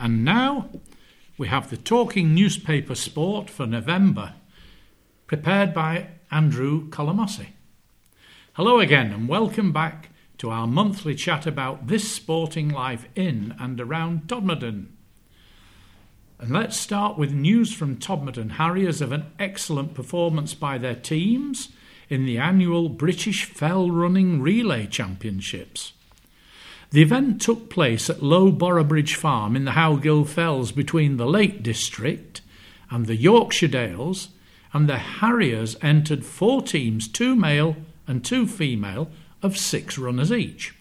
And now we have the Talking Newspaper Sport for November, prepared by Andrew Colomosi. Hello again and welcome back to our monthly chat about this sporting life in and around Todmorden. And let's start with news from Todmorden Harriers of an excellent performance by their teams in the annual British Fell Running Relay Championships. The event took place at Low Boroughbridge Farm in the Howgill Fells between the Lake District and the Yorkshire Dales, and the Harriers entered 4 teams, 2 male and 2 female, of 6 runners each.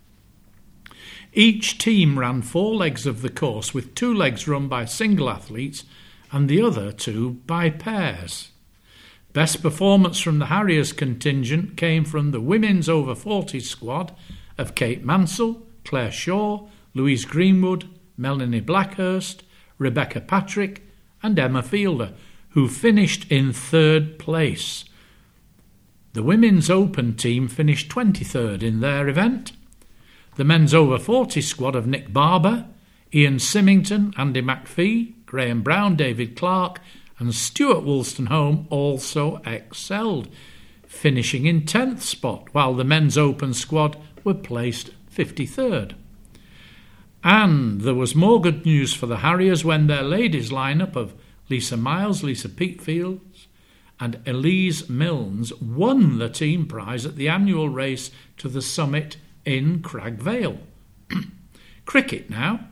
Each team ran 4 legs of the course, with 2 legs run by single athletes and the other 2 by pairs. Best performance from the Harriers contingent came from the women's over 40 squad of Kate Mansell, Claire Shaw, Louise Greenwood, Melanie Blackhurst, Rebecca Patrick and Emma Fielder, who finished in 3rd place. The women's open team finished 23rd in their event. The men's over 40 squad of Nick Barber, Ian Symington, Andy McPhee, Graham Brown, David Clark and Stuart Wolstenholme also excelled, finishing in 10th spot, while the men's open squad were placed 53rd. And there was more good news for the Harriers when their ladies lineup of Lisa Miles, Lisa Peatfields and Elise Milnes won the team prize at the annual race to the summit in Crag Vale. Cricket now.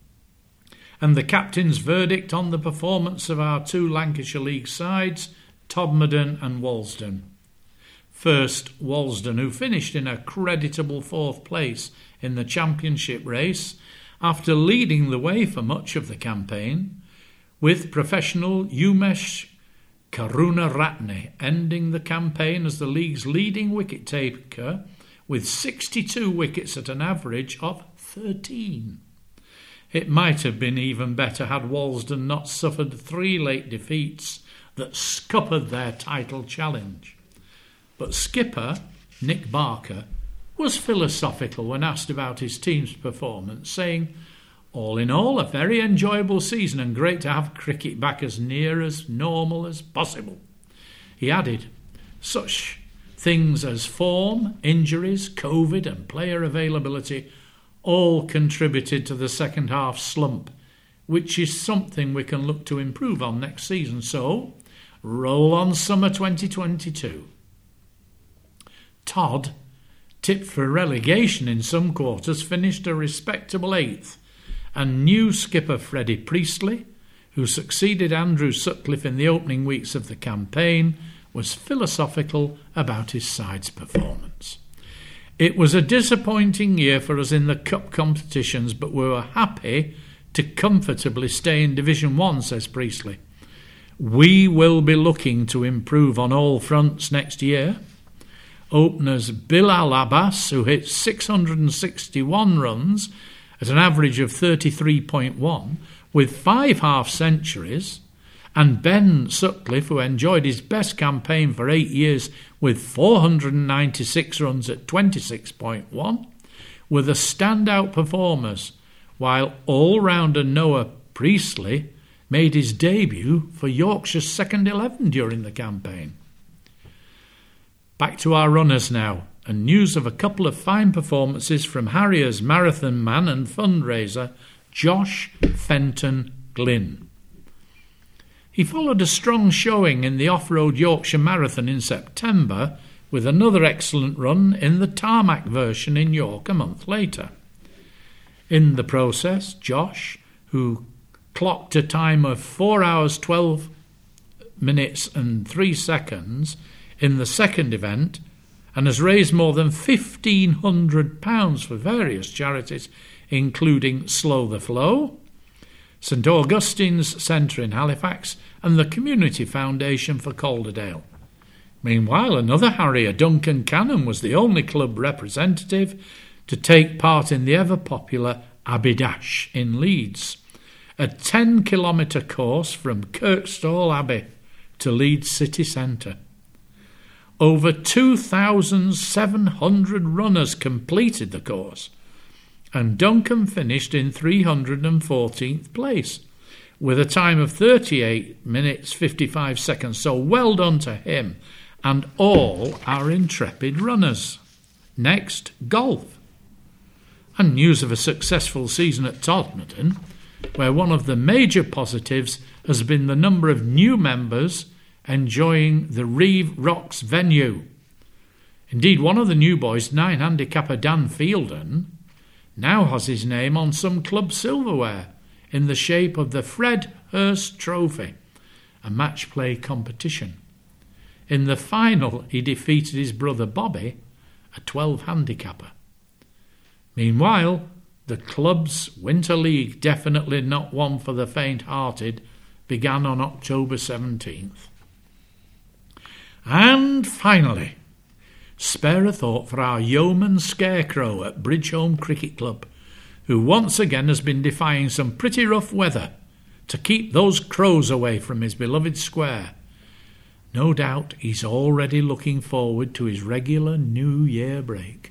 And the captain's verdict on the performance of our 2 Lancashire League sides, Todmorden and Walsden. First, Walsden, who finished in a creditable 4th place in the championship race after leading the way for much of the campaign, with professional Umesh Karunaratne ending the campaign as the league's leading wicket taker with 62 wickets at an average of 13. It might have been even better had Walsden not suffered 3 late defeats that scuppered their title challenge. But skipper Nick Barker was philosophical when asked about his team's performance, saying, "All in all, a very enjoyable season and great to have cricket back as near as normal as possible." He added, "Such things as form, injuries, COVID and player availability all contributed to the second half slump, which is something we can look to improve on next season. So, roll on summer 2022. Todd, tipped for relegation in some quarters, finished a respectable 8th, and new skipper Freddie Priestley, who succeeded Andrew Sutcliffe in the opening weeks of the campaign, was philosophical about his side's performance. "It was a disappointing year for us in the cup competitions, but we were happy to comfortably stay in Division 1, says Priestley. "We will be looking to improve on all fronts next year." Openers Bilal Abbas, who hit 661 runs at an average of 33.1 with 5 half-centuries, and Ben Sutcliffe, who enjoyed his best campaign for 8 years with 496 runs at 26.1, were the standout performers, while all-rounder Noah Priestley made his debut for Yorkshire's second 11 during the campaign. Back to our runners now, and news of a couple of fine performances from Harriers marathon man and fundraiser Josh Fenton Glynn. He followed a strong showing in the off-road Yorkshire Marathon in September with another excellent run in the tarmac version in York a month later. In the process, Josh, who clocked a time of 4 hours 12 minutes and 3 seconds in the second event and has raised more than £1,500 for various charities, including Slow the Flow, St Augustine's Centre in Halifax and the Community Foundation for Calderdale. Meanwhile, another Harrier, Duncan Cannon, was the only club representative to take part in the ever-popular Abbeydash in Leeds, a 10-kilometre course from Kirkstall Abbey to Leeds city centre. Over 2,700 runners completed the course, and Duncan finished in 314th place with a time of 38 minutes 55 seconds. So well done to him and all our intrepid runners. Next, golf. And news of a successful season at Todmorden, where one of the major positives has been the number of new members enjoying the Reeve Rocks venue. Indeed, one of the new boys, 9 handicapper Dan Fielden, now has his name on some club silverware in the shape of the Fred Hurst Trophy, a match play competition. In the final, he defeated his brother Bobby, a 12 handicapper. Meanwhile, the club's Winter League, definitely not one for the faint-hearted, began on October 17th. And finally, spare a thought for our yeoman Scarecrow at Bridgeholme Cricket Club, who once again has been defying some pretty rough weather to keep those crows away from his beloved square. No doubt he's already looking forward to his regular New Year break.